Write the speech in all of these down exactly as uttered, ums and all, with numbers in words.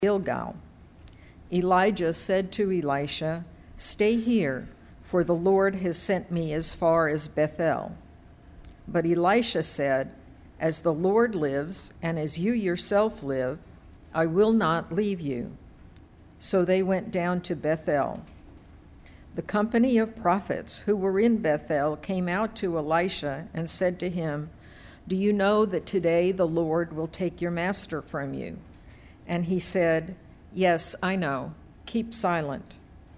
Gilgal. Elijah said to Elisha, "Stay here, for the Lord has sent me as far as Bethel." But Elisha said, "As the Lord lives, and as you yourself live, I will not leave you." So they went down to Bethel. The company of prophets who were in Bethel came out to Elisha and said to him, "Do you know that today the Lord will take your master from you?" And he said, "Yes, I know. Keep silent."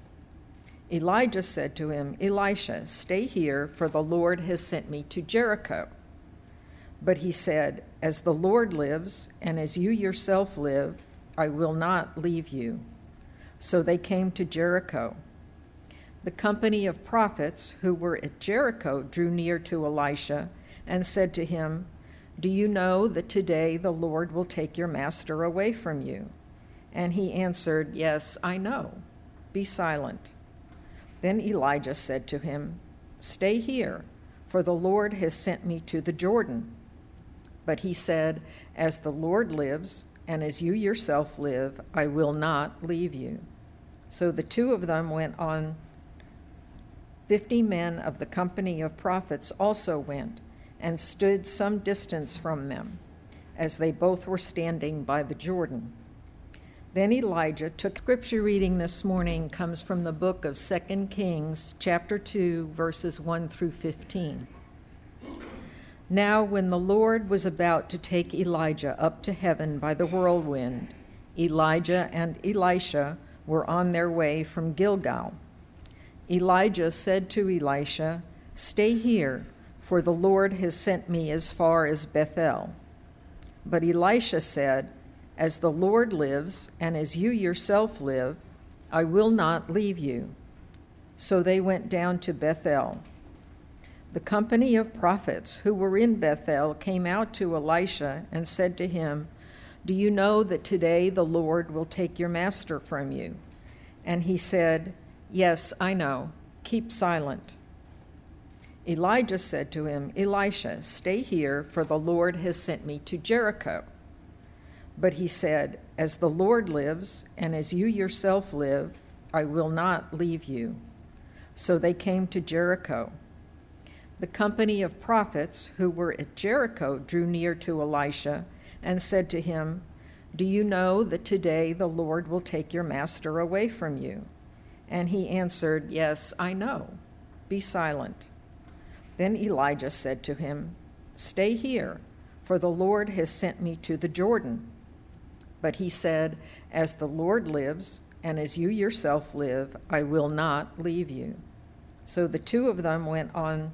Elijah said to him, "Elisha, stay here, for the Lord has sent me to Jericho." But he said, "As the Lord lives, and as you yourself live, I will not leave you." So they came to Jericho. The company of prophets who were at Jericho drew near to Elisha and said to him, "Do you know that today the Lord will take your master away from you?" And he answered, "Yes, I know. Be silent." Then Elijah said to him, "Stay here, for the Lord has sent me to the Jordan." But he said, "As the Lord lives, and as you yourself live, I will not leave you." So the two of them went on. Fifty men of the company of prophets also went and stood some distance from them, as they both were standing by the Jordan. Then Elijah took. Scripture reading this morning comes from the book of Second Kings, chapter two, verses one through fifteen. Now when the Lord was about to take Elijah up to heaven by the whirlwind, Elijah and Elisha were on their way from Gilgal. Elijah said to Elisha, "Stay here, for the Lord has sent me as far as Bethel." But Elisha said, "As the Lord lives, and as you yourself live, I will not leave you." So they went down to Bethel. The company of prophets who were in Bethel came out to Elisha and said to him, "Do you know that today the Lord will take your master from you?" And he said, "Yes, I know. Keep silent." Elijah said to him, "Elisha, stay here, for the Lord has sent me to Jericho." But he said, "As the Lord lives, and as you yourself live, I will not leave you." So they came to Jericho. The company of prophets who were at Jericho drew near to Elisha and said to him, "Do you know that today the Lord will take your master away from you?" And he answered, "Yes, I know. Be silent." Then Elijah said to him, "Stay here, for the Lord has sent me to the Jordan." But he said, "As the Lord lives, and as you yourself live, I will not leave you." So the two of them went on.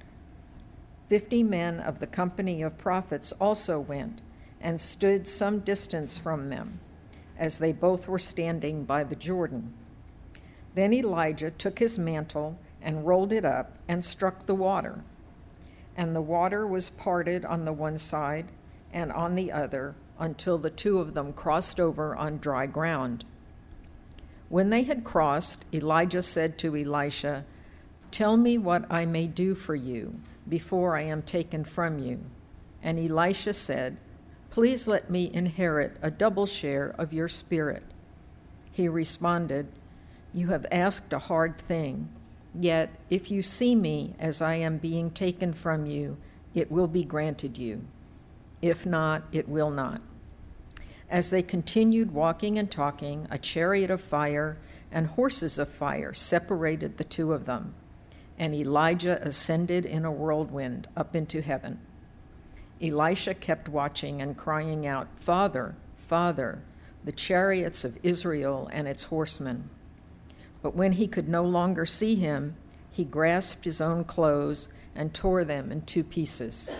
Fifty men of the company of prophets also went and stood some distance from them, as they both were standing by the Jordan. Then Elijah took his mantle and rolled it up and struck the water. And the water was parted on the one side and on the other until the two of them crossed over on dry ground. When they had crossed, Elijah said to Elisha, "Tell me what I may do for you before I am taken from you." And Elisha said, "Please let me inherit a double share of your spirit." He responded, "You have asked a hard thing. Yet, if you see me as I am being taken from you, it will be granted you. If not, it will not." As they continued walking and talking, a chariot of fire and horses of fire separated the two of them, and Elijah ascended in a whirlwind up into heaven. Elisha kept watching and crying out, "Father, Father, the chariots of Israel and its horsemen." But when he could no longer see him, he grasped his own clothes and tore them in two pieces.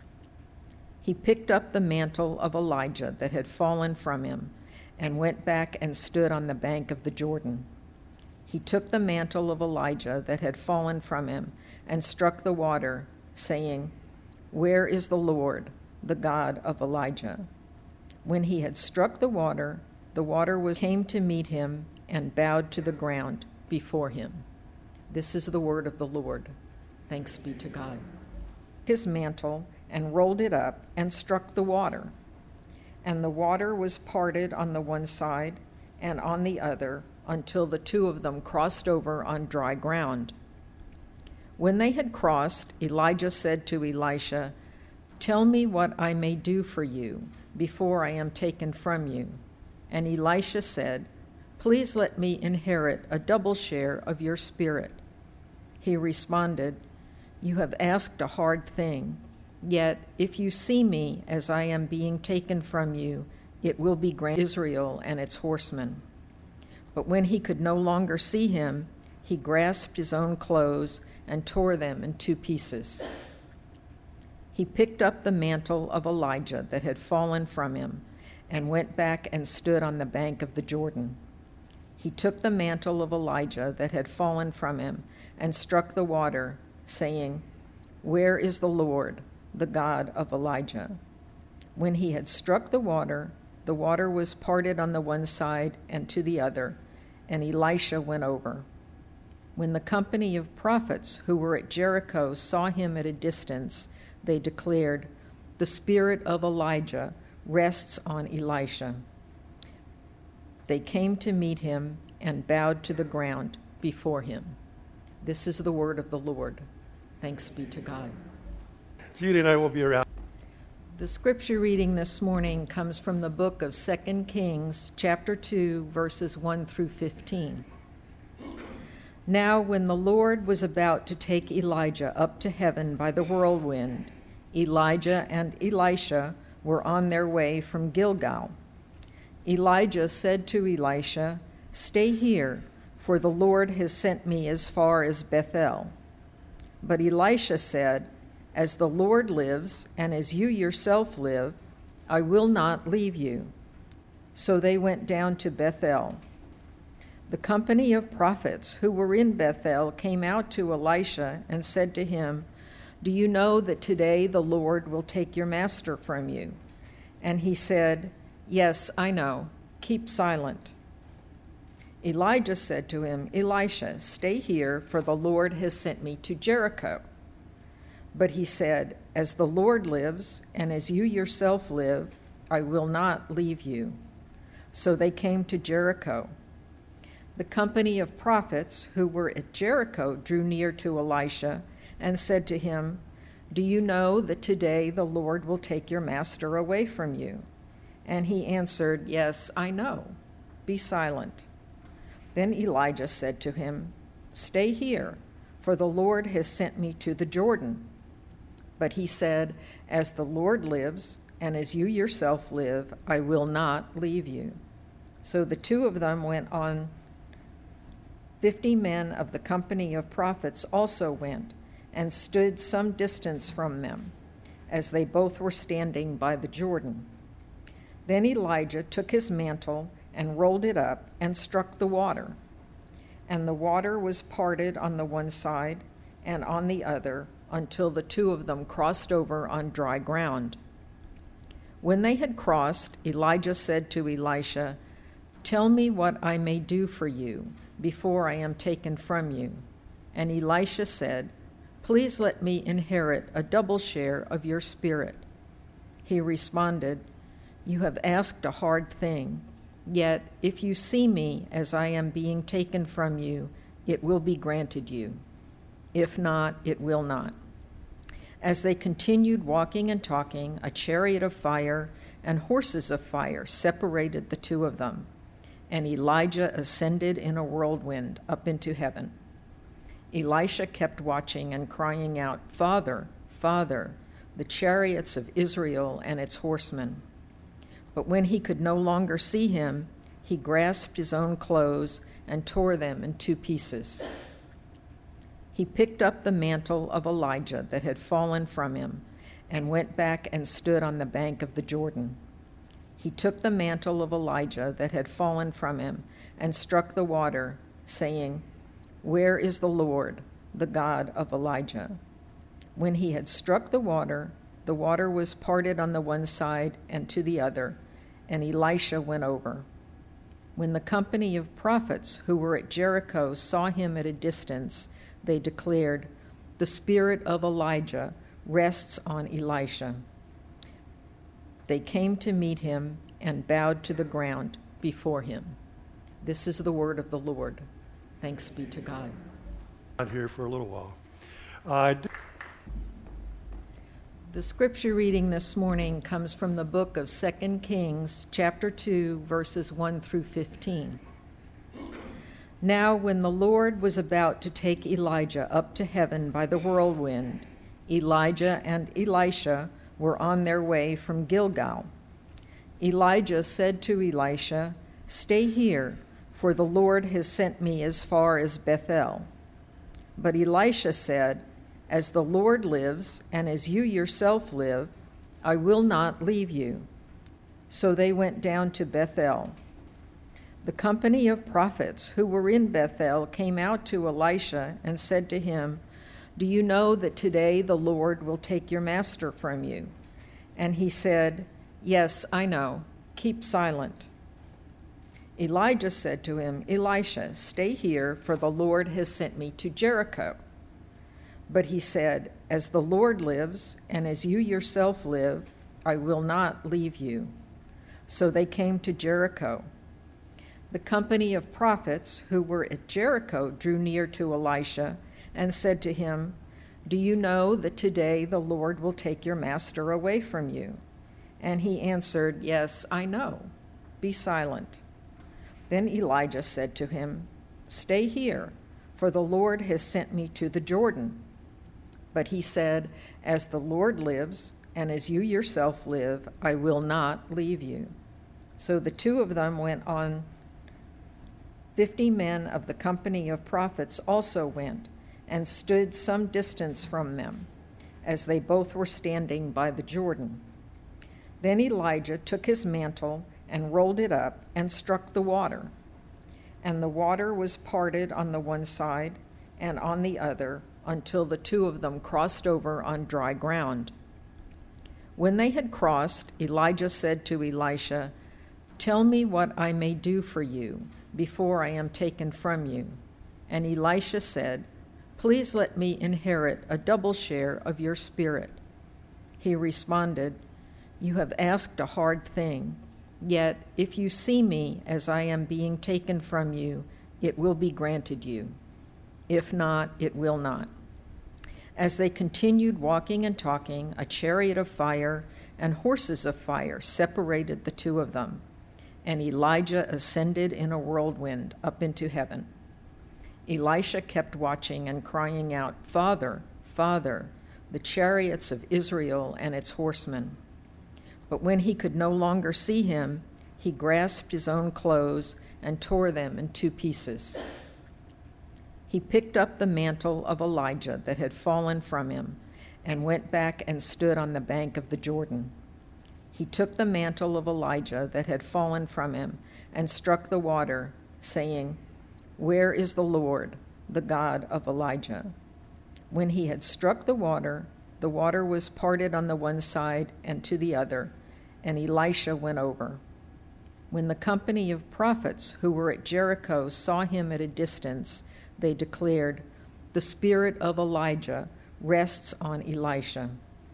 He picked up the mantle of Elijah that had fallen from him and went back and stood on the bank of the Jordan. He took the mantle of Elijah that had fallen from him and struck the water, saying, "Where is the Lord, the God of Elijah?" When he had struck the water, the water was came to meet him and bowed to the ground before him. This is the word of the Lord. Thanks be to God. His mantle and rolled it up and struck the water. And the water was parted on the one side and on the other until the two of them crossed over on dry ground. When they had crossed, Elijah said to Elisha, "Tell me what I may do for you before I am taken from you." And Elisha said, "Please let me inherit a double share of your spirit." He responded, "You have asked a hard thing. Yet if you see me as I am being taken from you, it will be granted Israel and its horsemen." But when he could no longer see him, he grasped his own clothes and tore them in two pieces. He picked up the mantle of Elijah that had fallen from him and went back and stood on the bank of the Jordan. He took the mantle of Elijah that had fallen from him and struck the water, saying, "Where is the Lord, the God of Elijah?" When he had struck the water, the water was parted on the one side and to the other, and Elisha went over. When the company of prophets who were at Jericho saw him at a distance, they declared, "The spirit of Elijah rests on Elisha." They came to meet him and bowed to the ground before him. This is the word of the Lord. Thanks be to God. Judy and I will be around. The scripture reading this morning comes from the book of Second Kings, chapter two, verses one through fifteen. Now, when the Lord was about to take Elijah up to heaven by the whirlwind, Elijah and Elisha were on their way from Gilgal. Elijah said to Elisha, "Stay here, for the Lord has sent me as far as Bethel." But Elisha said, "As the Lord lives, and as you yourself live, I will not leave you." So they went down to Bethel. The company of prophets who were in Bethel came out to Elisha and said to him, "Do you know that today the Lord will take your master from you?" And he said, "Yes, I know. Keep silent." Elijah said to him, "Elisha, stay here, for the Lord has sent me to Jericho." But he said, "As the Lord lives, and as you yourself live, I will not leave you." So they came to Jericho. The company of prophets who were at Jericho drew near to Elisha and said to him, "Do you know that today the Lord will take your master away from you?" And he answered, "Yes, I know. Be silent." Then Elijah said to him, "Stay here, for the Lord has sent me to the Jordan." But he said, "As the Lord lives, and as you yourself live, I will not leave you." So the two of them went on. Fifty men of the company of prophets also went and stood some distance from them, as they both were standing by the Jordan. Then Elijah took his mantle and rolled it up and struck the water. And the water was parted on the one side and on the other until the two of them crossed over on dry ground. When they had crossed, Elijah said to Elisha, "Tell me what I may do for you before I am taken from you." And Elisha said, "Please let me inherit a double share of your spirit." He responded, "You have asked a hard thing. Yet if you see me as I am being taken from you, it will be granted you. If not, it will not." As they continued walking and talking, a chariot of fire and horses of fire separated the two of them, and Elijah ascended in a whirlwind up into heaven. Elisha kept watching and crying out, "Father, Father, the chariots of Israel and its horsemen." But when he could no longer see him, he grasped his own clothes and tore them in two pieces. He picked up the mantle of Elijah that had fallen from him and went back and stood on the bank of the Jordan. He took the mantle of Elijah that had fallen from him and struck the water, saying, "Where is the Lord, the God of Elijah?" When he had struck the water, the water was parted on the one side and to the other, and Elisha went over. When the company of prophets who were at Jericho saw him at a distance, they declared, "The spirit of Elijah rests on Elisha." They came to meet him and bowed to the ground before him. This is the word of the Lord. Thanks be to God. Out here for a little while. Uh, The scripture reading this morning comes from the book of Second Kings, chapter two, verses one through fifteen. Now, when the Lord was about to take Elijah up to heaven by the whirlwind, Elijah and Elisha were on their way from Gilgal. Elijah said to Elisha, "Stay here, for the Lord has sent me as far as Bethel." But Elisha said, "As the Lord lives, and as you yourself live, I will not leave you." So they went down to Bethel. The company of prophets who were in Bethel came out to Elisha and said to him, "Do you know that today the Lord will take your master from you?" And he said, "Yes, I know. Keep silent." Elijah said to him, "Elisha, stay here, for the Lord has sent me to Jericho." But he said, "As the Lord lives, and as you yourself live, I will not leave you." So they came to Jericho. The company of prophets who were at Jericho drew near to Elisha and said to him, "Do you know that today the Lord will take your master away from you?" And he answered, "Yes, I know. Be silent." Then Elijah said to him, "Stay here, for the Lord has sent me to the Jordan." But he said, "As the Lord lives, and as you yourself live, I will not leave you." So the two of them went on. Fifty men of the company of prophets also went and stood some distance from them, as they both were standing by the Jordan. Then Elijah took his mantle and rolled it up and struck the water. And the water was parted on the one side and on the other until the two of them crossed over on dry ground. When they had crossed, Elijah said to Elisha, "Tell me what I may do for you before I am taken from you." And Elisha said, "Please let me inherit a double share of your spirit." He responded, "You have asked a hard thing. Yet if you see me as I am being taken from you, it will be granted you. If not, it will not." As they continued walking and talking, a chariot of fire and horses of fire separated the two of them, and Elijah ascended in a whirlwind up into heaven. Elisha kept watching and crying out, "Father, Father, the chariots of Israel and its horsemen." But when he could no longer see him, he grasped his own clothes and tore them in two pieces. He picked up the mantle of Elijah that had fallen from him and went back and stood on the bank of the Jordan. He took the mantle of Elijah that had fallen from him and struck the water, saying, "Where is the Lord, the God of Elijah?" When he had struck the water, the water was parted on the one side and to the other, and Elisha went over. When the company of prophets who were at Jericho saw him at a distance, they declared, "The spirit of Elijah rests on Elisha."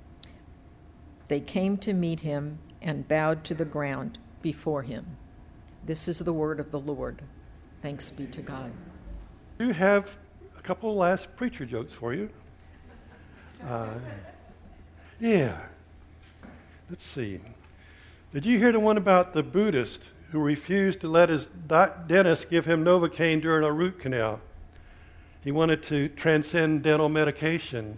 They came to meet him and bowed to the ground before him. This is the word of the Lord. Thanks be to God. I do have a couple of last preacher jokes for you. Uh, yeah. Let's see. Did you hear the one about the Buddhist who refused to let his dentist give him Novocaine during a root canal? He wanted to transcend dental medication.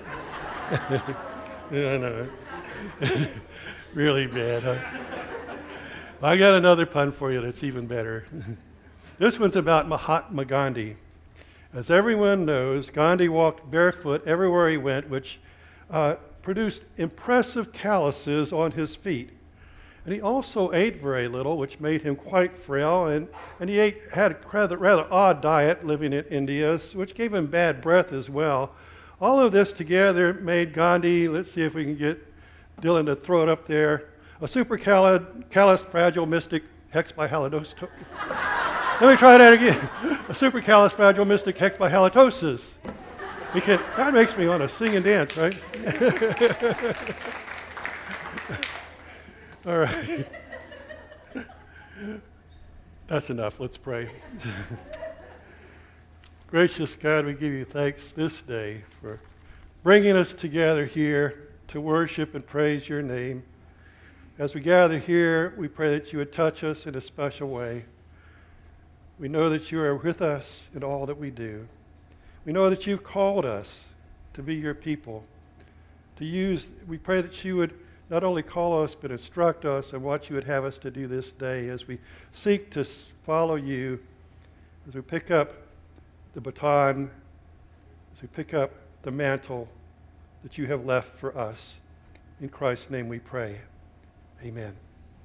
No, no. Really bad, huh? I got another pun for you that's even better. This one's about Mahatma Gandhi. As everyone knows, Gandhi walked barefoot everywhere he went, which uh, produced impressive calluses on his feet. And he also ate very little, which made him quite frail, and, and he ate, had a rather, rather odd diet living in India, which gave him bad breath as well. All of this together made Gandhi, let's see if we can get Dylan to throw it up there, a supercalifragilistic hexahalitosis. Let me try that again. A supercalifragilistic hexahalitosis. We can, that makes me want to sing and dance, right? All right. That's enough. Let's pray. Gracious God, we give you thanks this day for bringing us together here to worship and praise your name. As we gather here, we pray that you would touch us in a special way. We know that you are with us in all that we do. We know that you've called us to be your people, to use, we pray that you would not only call us, but instruct us in what you would have us to do this day as we seek to follow you, as we pick up the baton, as we pick up the mantle that you have left for us. In Christ's name we pray. Amen.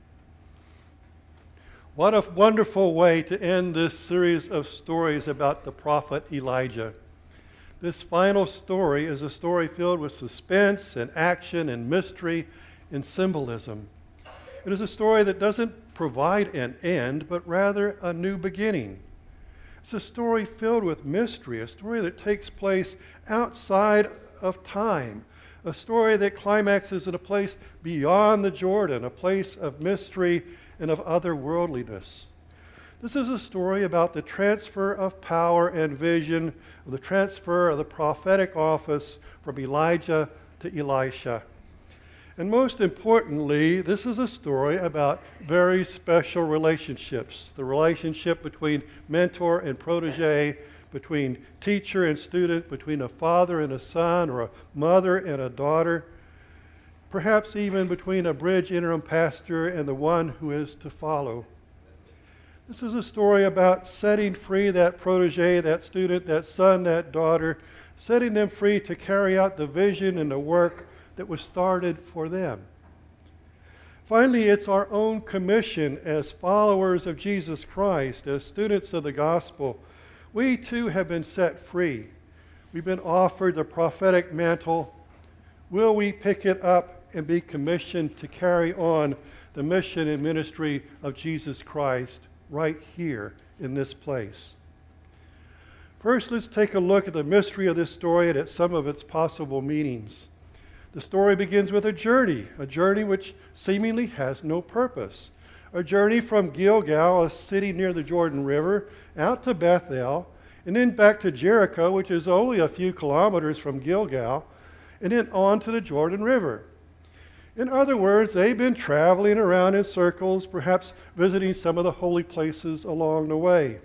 What a wonderful way to end this series of stories about the prophet Elijah. This final story is a story filled with suspense and action and mystery and symbolism. It is a story that doesn't provide an end, but rather a new beginning. It's a story filled with mystery, a story that takes place outside of time, a story that climaxes in a place beyond the Jordan, a place of mystery and of otherworldliness. This is a story about the transfer of power and vision, the transfer of the prophetic office from Elijah to Elisha. And most importantly, this is a story about very special relationships, the relationship between mentor and protege, between teacher and student, between a father and a son, or a mother and a daughter, perhaps even between a bridge interim pastor and the one who is to follow. This is a story about setting free that protege, that student, that son, that daughter, setting them free to carry out the vision and the work that was started for them. Finally, it's our own commission as followers of Jesus Christ, as students of the gospel. We too have been set free. We've been offered the prophetic mantle. Will we pick it up and be commissioned to carry on the mission and ministry of Jesus Christ right here in this place? First, let's take a look at the mystery of this story and at some of its possible meanings. The story begins with a journey, a journey which seemingly has no purpose. A journey from Gilgal, a city near the Jordan River, out to Bethel, and then back to Jericho, which is only a few kilometers from Gilgal, and then on to the Jordan River. In other words, they've been traveling around in circles, perhaps visiting some of the holy places along the way.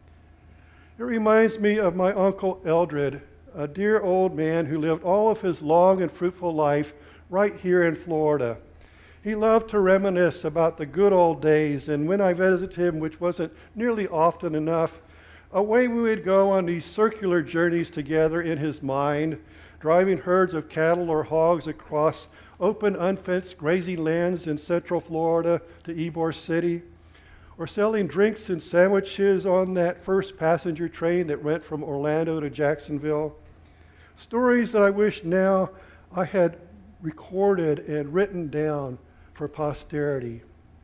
It reminds me of my Uncle Eldred, a dear old man who lived all of his long and fruitful life right here in Florida. He loved to reminisce about the good old days, and when I visited him, which wasn't nearly often enough, away we would go on these circular journeys together in his mind, driving herds of cattle or hogs across open, unfenced grazing lands in central Florida to Ybor City, or selling drinks and sandwiches on that first passenger train that went from Orlando to Jacksonville. Stories that I wish now I had recorded and written down for posterity.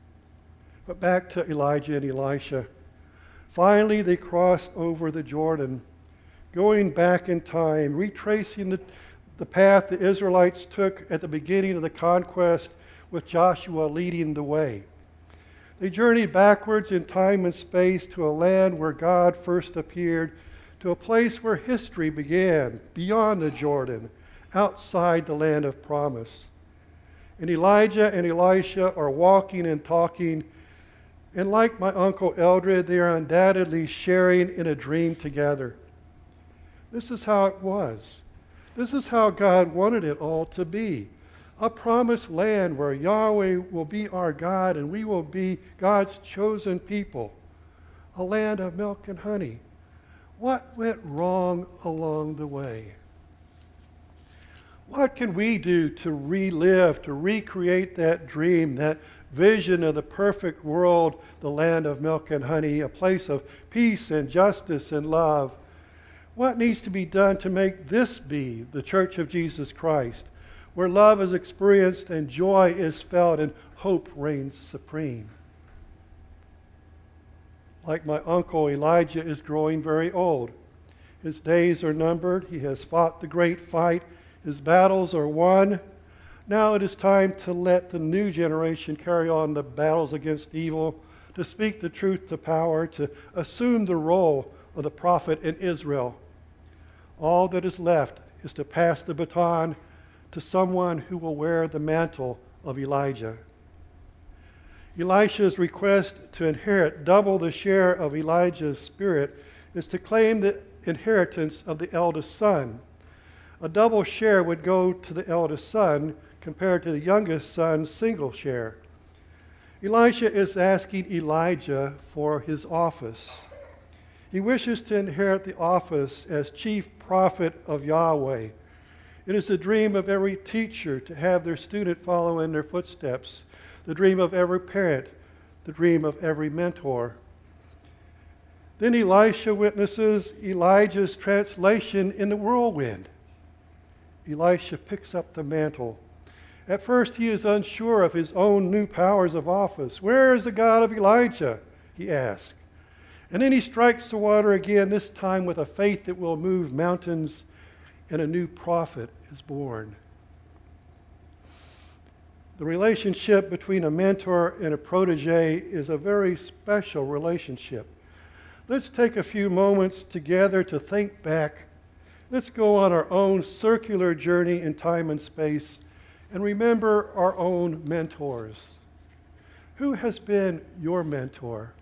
But back to Elijah and Elisha. Finally, they cross over the Jordan, going back in time, retracing the, the path the Israelites took at the beginning of the conquest with Joshua leading the way. They journeyed backwards in time and space to a land where God first appeared, to a place where history began, beyond the Jordan, outside the land of promise. And Elijah and Elisha are walking and talking, and like my Uncle Eldred, they are undoubtedly sharing in a dream together. This is how it was. This is how God wanted it all to be. A promised land where Yahweh will be our God and we will be God's chosen people. A land of milk and honey. What went wrong along the way? What can we do to relive, to recreate that dream, that vision of the perfect world, the land of milk and honey, a place of peace and justice and love? What needs to be done to make this be the Church of Jesus Christ, where love is experienced and joy is felt and hope reigns supreme? Like my uncle, Elijah is growing very old. His days are numbered. He has fought the great fight. His battles are won. Now it is time to let the new generation carry on the battles against evil, to speak the truth to power, to assume the role of the prophet in Israel. All that is left is to pass the baton to someone who will wear the mantle of Elijah. Elisha's request to inherit double the share of Elijah's spirit is to claim the inheritance of the eldest son. A double share would go to the eldest son compared to the youngest son's single share. Elisha is asking Elijah for his office. He wishes to inherit the office as chief prophet of Yahweh. It is the dream of every teacher to have their student follow in their footsteps, the dream of every parent, the dream of every mentor. Then Elisha witnesses Elijah's translation in the whirlwind. Elisha picks up the mantle. At first, he is unsure of his own new powers of office. Where is the God of Elijah? He asks. And then he strikes the water again, this time with a faith that will move mountains, and a new prophet is born. The relationship between a mentor and a protege is a very special relationship. Let's take a few moments together to think back. Let's go on our own circular journey in time and space and remember our own mentors. Who has been your mentor?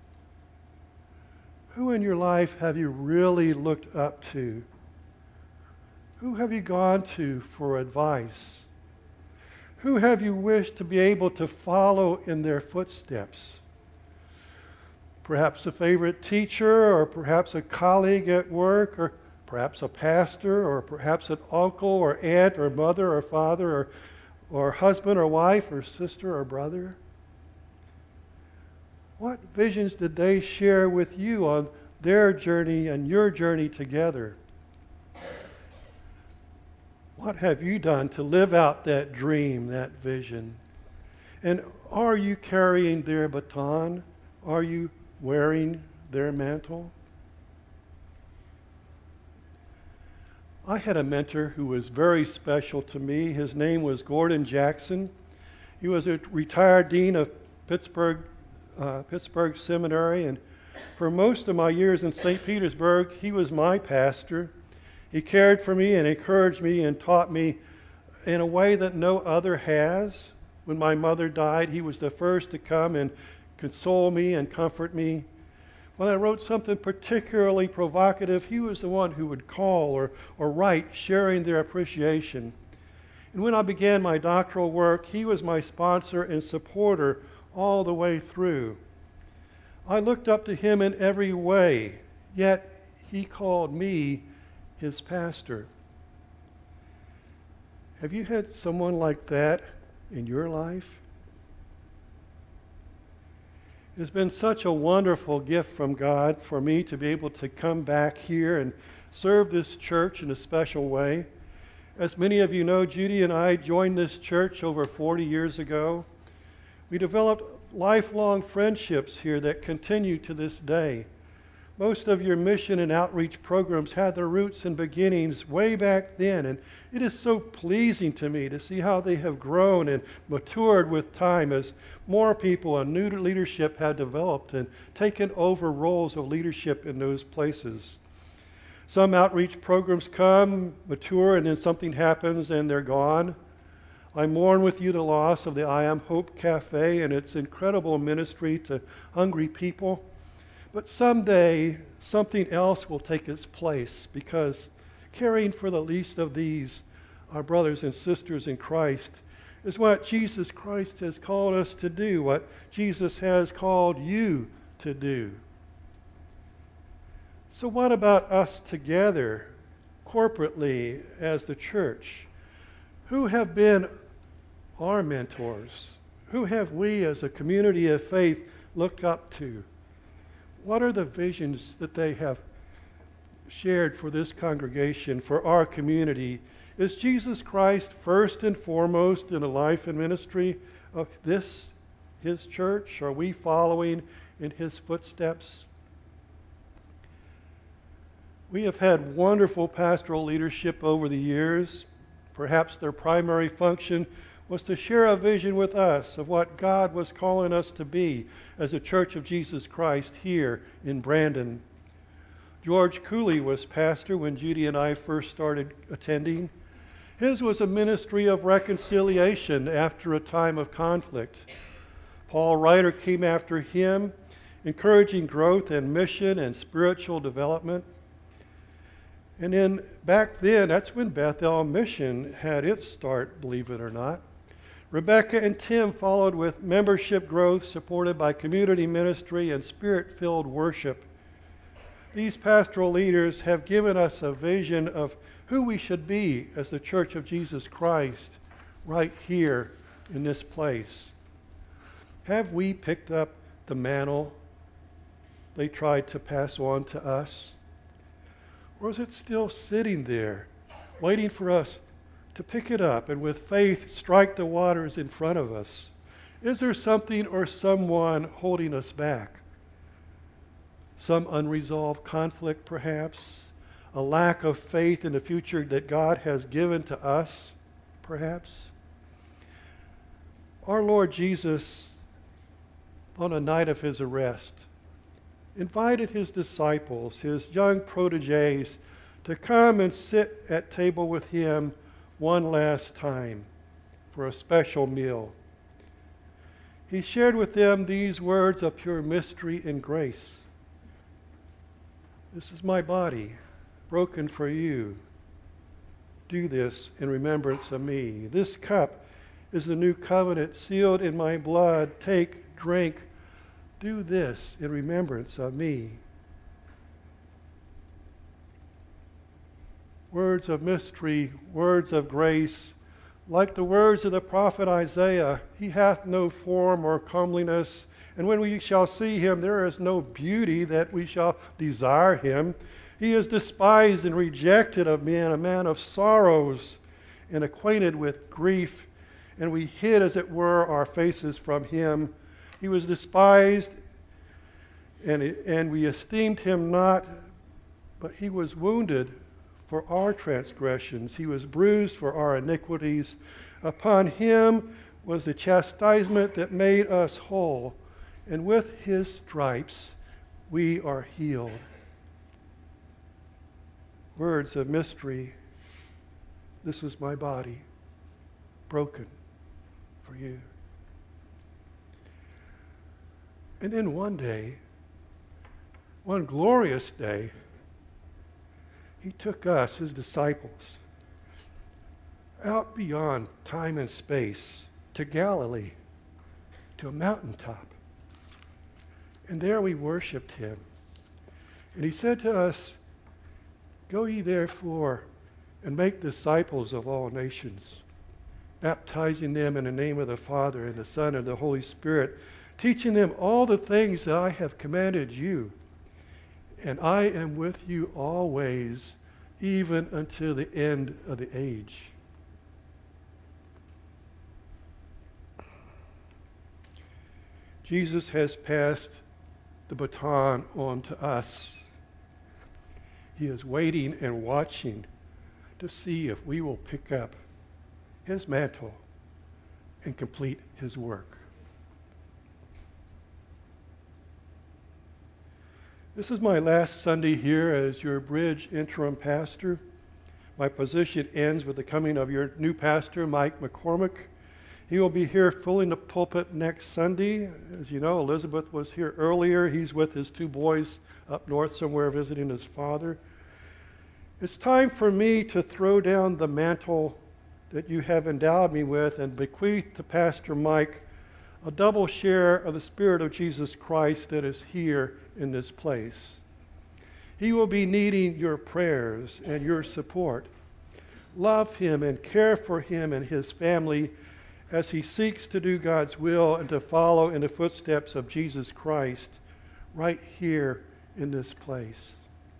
Who in your life have you really looked up to? Who have you gone to for advice? Who have you wished to be able to follow in their footsteps? Perhaps a favorite teacher, or perhaps a colleague at work, or perhaps a pastor, or perhaps an uncle or aunt or mother or father or, or husband or wife or sister or brother. What visions did they share with you on their journey and your journey together? What have you done to live out that dream, that vision? And are you carrying their baton? Are you wearing their mantle? I had a mentor who was very special to me. His name was Gordon Jackson. He was a retired dean of Pittsburgh, uh, Pittsburgh Seminary, and for most of my years in Saint Petersburg, he was my pastor. He cared for me and encouraged me and taught me in a way that no other has. When my mother died, he was the first to come and console me and comfort me. When I wrote something particularly provocative, he was the one who would call or, or write, sharing their appreciation. And when I began my doctoral work, he was my sponsor and supporter all the way through. I looked up to him in every way, yet he called me his pastor. Have you had someone like that in your life? It's been such a wonderful gift from God for me to be able to come back here and serve this church in a special way. As many of you know, Judy and I joined this church over forty years ago. We developed lifelong friendships here that continue to this day. Most of your mission and outreach programs had their roots and beginnings way back then, and it is so pleasing to me to see how they have grown and matured with time as more people and new leadership have developed and taken over roles of leadership in those places. Some outreach programs come, mature, and then something happens and they're gone. I mourn with you the loss of the I Am Hope Cafe and its incredible ministry to hungry people. But someday, something else will take its place, because caring for the least of these, our brothers and sisters in Christ, is what Jesus Christ has called us to do, what Jesus has called you to do. So what about us together, corporately, as the church? Who have been our mentors? Who have we as a community of faith looked up to? What are the visions that they have shared for this congregation, for our community? Is Jesus Christ first and foremost in the life and ministry of this, his church? Are we following in his footsteps? We have had wonderful pastoral leadership over the years. Perhaps their primary function was to share a vision with us of what God was calling us to be as a Church of Jesus Christ here in Brandon. George Cooley was pastor when Judy and I first started attending. His was a ministry of reconciliation after a time of conflict. Paul Ryder came after him, encouraging growth and mission and spiritual development. And then back then, that's when Bethel Mission had its start, believe it or not. Rebecca and Tim followed with membership growth supported by community ministry and spirit-filled worship. These pastoral leaders have given us a vision of who we should be as the Church of Jesus Christ right here in this place. Have we picked up the mantle they tried to pass on to us? Or is it still sitting there, waiting for us to pick it up and with faith strike the waters in front of us? Is there something or someone holding us back? Some unresolved conflict, perhaps? A lack of faith in the future that God has given to us, perhaps? Our Lord Jesus, on a night of his arrest, invited his disciples, his young proteges, to come and sit at table with him one last time for a special meal. He shared with them these words of pure mystery and grace. This is my body, broken for you. Do this in remembrance of me. This cup is the new covenant sealed in my blood. Take, drink. Do this in remembrance of me. Words of mystery, words of grace, like the words of the prophet Isaiah, he hath no form or comeliness, and when we shall see him, there is no beauty that we shall desire him. He is despised and rejected of men, a man of sorrows and acquainted with grief, and we hid, as it were, our faces from him. He was despised, and, and we esteemed him not, but he was wounded for our transgressions. He was bruised for our iniquities. Upon him was the chastisement that made us whole, and with his stripes we are healed. Words of mystery. This is my body, broken for you. And then one day, one glorious day, he took us, his disciples, out beyond time and space to Galilee, to a mountaintop. And there we worshiped him. And he said to us, go ye therefore and make disciples of all nations, baptizing them in the name of the Father and the Son and the Holy Spirit, teaching them all the things that I have commanded you. And I am with you always, even until the end of the age. Jesus has passed the baton on to us. He is waiting and watching to see if we will pick up his mantle and complete his work. This is my last Sunday here as your Bridge interim pastor. My position ends with the coming of your new pastor, Mike McCormick. He will be here filling the pulpit next Sunday. As you know, Elizabeth was here earlier. He's with his two boys up north somewhere visiting his father. It's time for me to throw down the mantle that you have endowed me with and bequeath to Pastor Mike a double share of the Spirit of Jesus Christ that is here in this place. He will be needing your prayers and your support. Love him and care for him and his family as he seeks to do God's will and to follow in the footsteps of Jesus Christ right here in this place.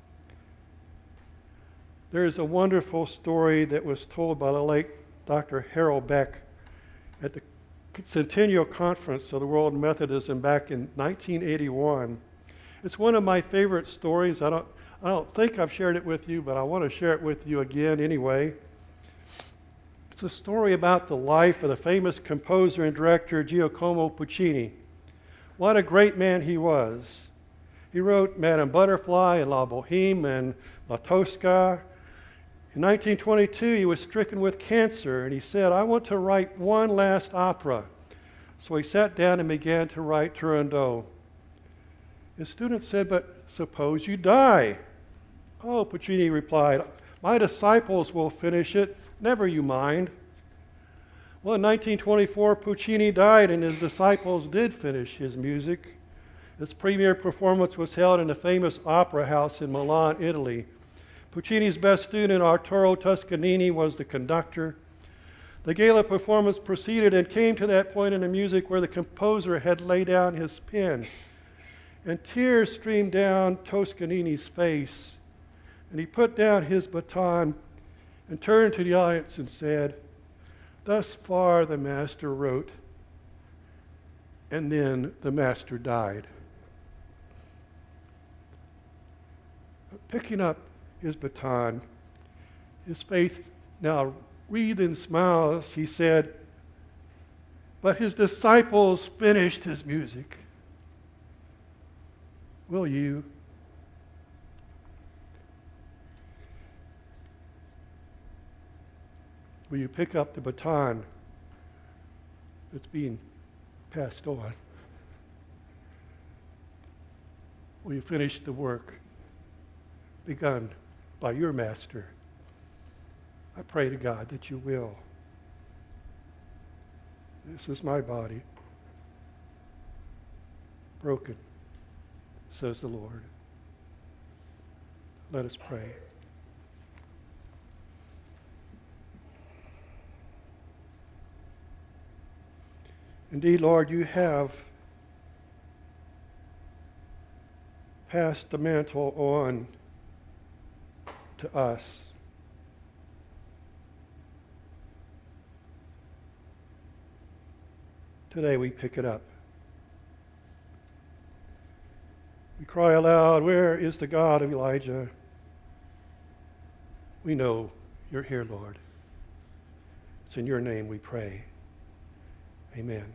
There is a wonderful story that was told by the late Doctor Harold Beck at the Centennial Conference of the World Methodism back in nineteen eighty-one. It's one of my favorite stories. I don't, I don't think I've shared it with you, but I want to share it with you again anyway. It's a story about the life of the famous composer and director Giacomo Puccini. What a great man he was. He wrote Madame Butterfly and La Boheme and La Tosca. In nineteen twenty-two, he was stricken with cancer, and he said, I want to write one last opera. So he sat down and began to write Turandot. His students said, but suppose you die. Oh, Puccini replied, my disciples will finish it, never you mind. Well, in nineteen twenty-four, Puccini died, and his disciples did finish his music. His premiere performance was held in the famous opera house in Milan, Italy. Puccini's best student, Arturo Toscanini, was the conductor. The gala performance proceeded and came to that point in the music where the composer had laid down his pen. And tears streamed down Toscanini's face. And he put down his baton and turned to the audience and said, thus far the master wrote, and then the master died. Picking up his baton, his face now wreathed in smiles, he said, but his disciples finished his music. Will you? Will you pick up the baton that's being passed on? Will you finish the work begun by your master? I pray to God that you will. This is my body, broken, says the Lord. Let us pray. Indeed, Lord, you have passed the mantle on to us. Today we pick it up. We cry aloud, where is the God of Elijah? We know you're here, Lord. It's in your name we pray. Amen.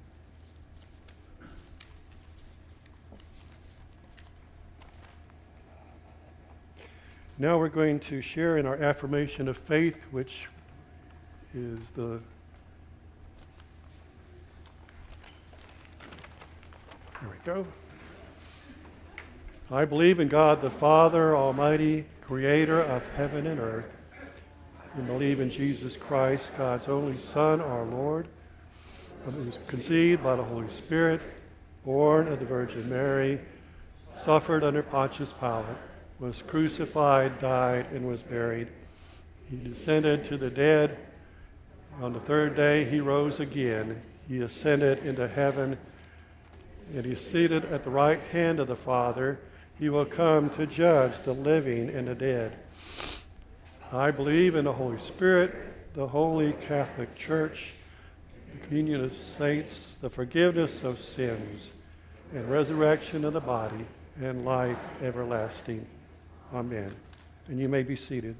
Now we're going to share in our affirmation of faith, which is the Here we go. I believe in God the Father, Almighty, creator of heaven and earth, and believe in Jesus Christ, God's only Son, our Lord, who was conceived by the Holy Spirit, born of the Virgin Mary, suffered under Pontius Pilate, was crucified, died, and was buried. He descended to the dead. On the third day he rose again. He ascended into heaven, and he's seated at the right hand of the Father. He will come to judge the living and the dead. I believe in the Holy Spirit, the Holy Catholic Church, the communion of saints, the forgiveness of sins, and resurrection of the body, and life everlasting. Amen. And you may be seated.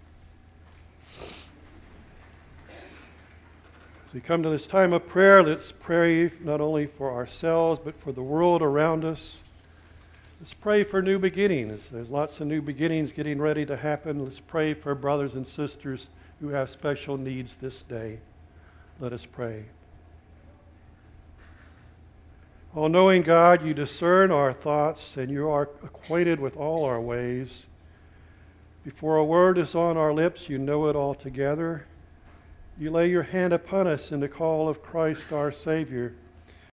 As we come to this time of prayer, let's pray not only for ourselves, but for the world around us. Let's pray for new beginnings. There's lots of new beginnings getting ready to happen. Let's pray for brothers and sisters who have special needs this day. Let us pray. All-knowing God, you discern our thoughts, and you are acquainted with all our ways. Before a word is on our lips, you know it altogether. You lay your hand upon us in the call of Christ our Savior.